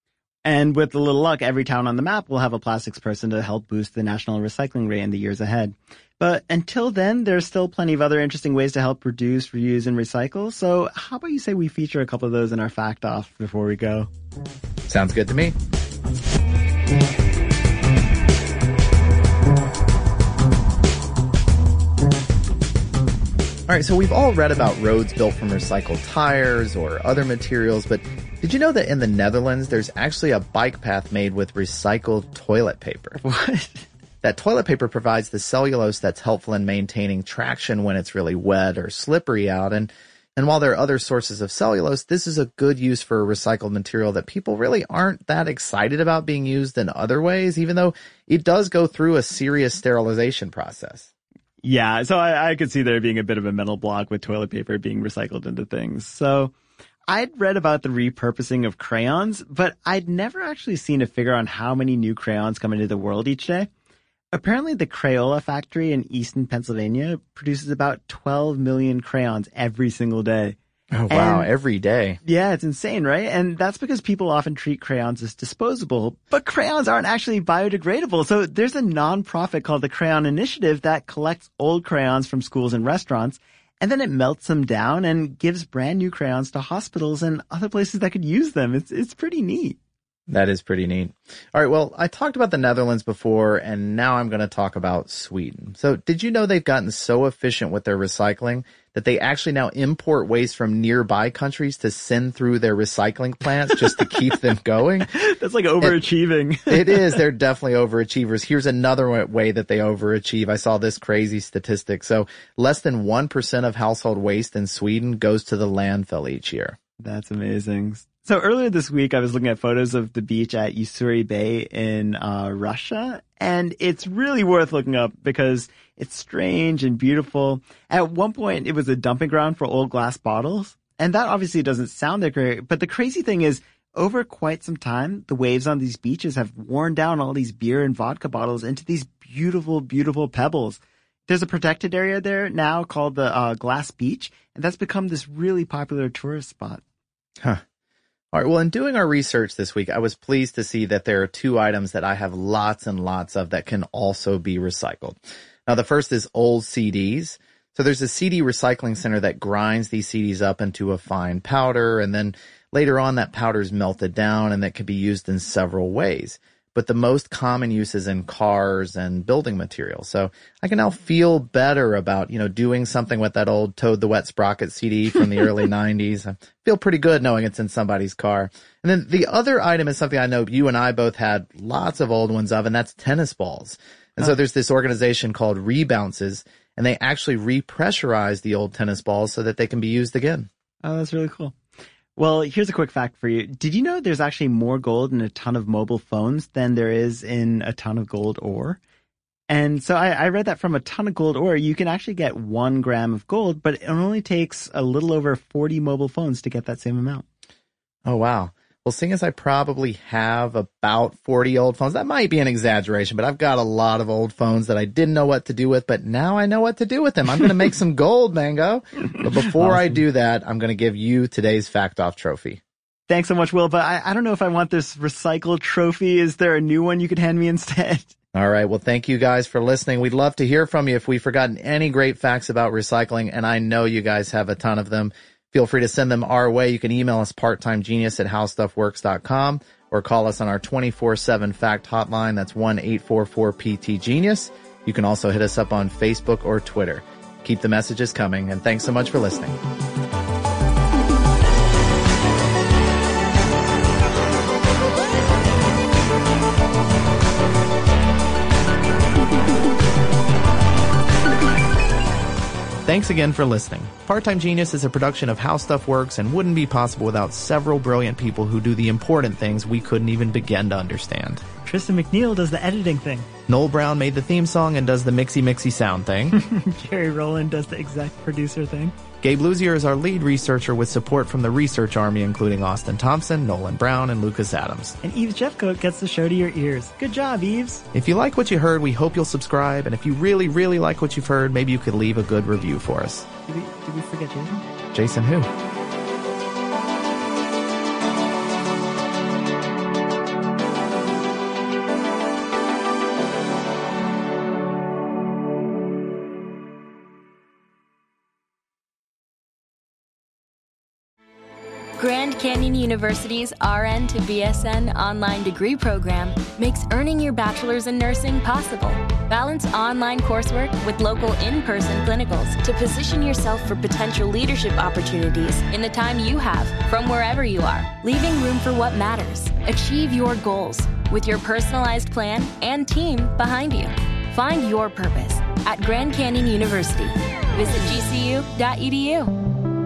And with a little luck, every town on the map will have a plastics person to help boost the national recycling rate in the years ahead. But until then, there's still plenty of other interesting ways to help reduce, reuse, and recycle. So how about you say we feature a couple of those in our Fact Off before we go? Sounds good to me. All right, so we've all read about roads built from recycled tires or other materials, but did you know that in the Netherlands, there's actually a bike path made with recycled toilet paper? What? That toilet paper provides the cellulose that's helpful in maintaining traction when it's really wet or slippery out. And, and while there are other sources of cellulose, this is a good use for a recycled material that people really aren't that excited about being used in other ways, even though it does go through a serious sterilization process. Yeah, so I, I could see there being a bit of a mental block with toilet paper being recycled into things. So I'd read about the repurposing of crayons, but I'd never actually seen a figure on how many new crayons come into the world each day. Apparently, the Crayola factory in Easton, Pennsylvania produces about twelve million crayons every single day. Oh, wow. And, every day. Yeah, it's insane, right? And that's because people often treat crayons as disposable, but crayons aren't actually biodegradable. So there's a nonprofit called the Crayon Initiative that collects old crayons from schools and restaurants, and then it melts them down and gives brand new crayons to hospitals and other places that could use them. It's, it's pretty neat. That is pretty neat. All right, well, I talked about the Netherlands before, and now I'm going to talk about Sweden. So did you know they've gotten so efficient with their recycling that they actually now import waste from nearby countries to send through their recycling plants just to keep them going? That's like overachieving. It is. They're definitely overachievers. Here's another way that they overachieve. I saw this crazy statistic. So less than one percent of household waste in Sweden goes to the landfill each year. That's amazing. So earlier this week, I was looking at photos of the beach at Ussuri Bay in uh, Russia, and it's really worth looking up because it's strange and beautiful. At one point, it was a dumping ground for old glass bottles, and that obviously doesn't sound that great. But the crazy thing is, over quite some time, the waves on these beaches have worn down all these beer and vodka bottles into these beautiful, beautiful pebbles. There's a protected area there now called the uh, Glass Beach, and that's become this really popular tourist spot. Huh. All right. Well, in doing our research this week, I was pleased to see that there are two items that I have lots and lots of that can also be recycled. Now, the first is old C Ds. So there's a C D recycling center that grinds these C Ds up into a fine powder, and then later on that powder is melted down and that can be used in several ways. But the most common use is in cars and building materials. So I can now feel better about, you know, doing something with that old Toad the Wet Sprocket C D from the early nineties. I feel pretty good knowing it's in somebody's car. And then the other item is something I know you and I both had lots of old ones of, and that's tennis balls. And oh. so there's this organization called Rebounces, and they actually repressurize the old tennis balls so that they can be used again. Oh, that's really cool. Well, here's a quick fact for you. Did you know there's actually more gold in a ton of mobile phones than there is in a ton of gold ore? And so I, I read that from a ton of gold ore, you can actually get one gram of gold, but it only takes a little over forty mobile phones to get that same amount. Oh, wow. Well, seeing as I probably have about forty old phones, that might be an exaggeration, but I've got a lot of old phones that I didn't know what to do with, but now I know what to do with them. I'm going to make some gold, Mango. But before awesome. I do that, I'm going to give you today's Fact Off trophy. Thanks so much, Will, but I, I don't know if I want this recycled trophy. Is there a new one you could hand me instead? All right. Well, thank you guys for listening. We'd love to hear from you if we've forgotten any great facts about recycling, and I know you guys have a ton of them. Feel free to send them our way. You can email us parttimegenius at howstuffworks dot com or call us on our twenty-four seven fact hotline. That's one eight four four P T Genius. You can also hit us up on Facebook or Twitter. Keep the messages coming, and thanks so much for listening. Thanks again for listening. Part-Time Genius is a production of How Stuff Works and wouldn't be possible without several brilliant people who do the important things we couldn't even begin to understand. Tristan McNeil does the editing thing. Noel Brown made the theme song and does the mixy mixy sound thing. Jerry Rowland does the exec producer thing. Gabe Luzier is our lead researcher with support from the research army, including Austin Thompson, Nolan Brown, and Lucas Adams. And Eves Jeffcoat gets the show to your ears. Good job, Eves. If you like what you heard, we hope you'll subscribe. And if you really, really like what you've heard, maybe you could leave a good review for us. Did we, did we forget Jason? Jason who? Grand Canyon University's R N to B S N online degree program makes earning your bachelor's in nursing possible. Balance online coursework with local in-person clinicals to position yourself for potential leadership opportunities in the time you have from wherever you are, leaving room for what matters. Achieve your goals with your personalized plan and team behind you. Find your purpose at Grand Canyon University. Visit G C U dot E D U.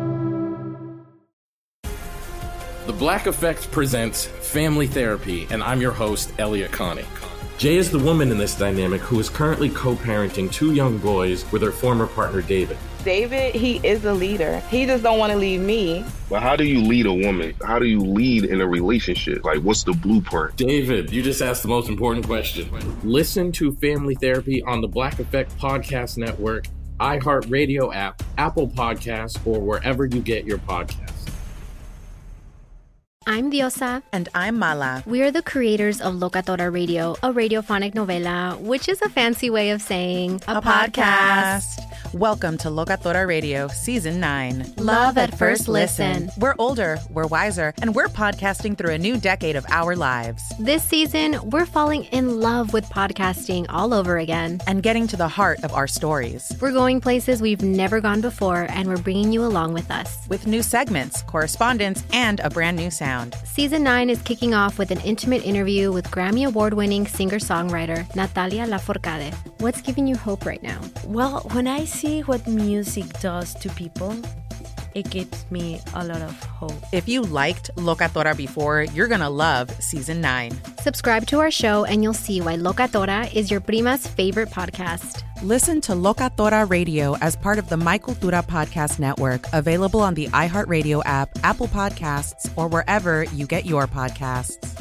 The Black Effect presents Family Therapy, and I'm your host, Elliot Connie. Jay is the woman in this dynamic who is currently co-parenting two young boys with her former partner, David. David, he is a leader. He just don't want to leave me. But how do you lead a woman? How do you lead in a relationship? Like, what's the blueprint? David, you just asked the most important question. Listen to Family Therapy on the Black Effect Podcast Network, iHeartRadio app, Apple Podcasts, or wherever you get your podcasts. I'm Diosa. And I'm Mala. We are the creators of Locatora Radio, a radiophonic novela, which is a fancy way of saying a, a podcast. podcast. Welcome to Locatora Radio Season nine. Love at First Listen. We're older, we're wiser, and we're podcasting through a new decade of our lives. This season, we're falling in love with podcasting all over again. And getting to the heart of our stories. We're going places we've never gone before, and we're bringing you along with us. With new segments, correspondence, and a brand new sound. Season nine is kicking off with an intimate interview with Grammy Award-winning singer-songwriter Natalia Lafourcade. What's giving you hope right now? Well, when I see what music does to people, it gives me a lot of hope. If you liked Locatora before, you're going to love Season nine. Subscribe to our show and you'll see why Locatora is your prima's favorite podcast. Listen to Locatora Radio as part of the My Cultura Podcast Network, available on the iHeartRadio app, Apple Podcasts, or wherever you get your podcasts.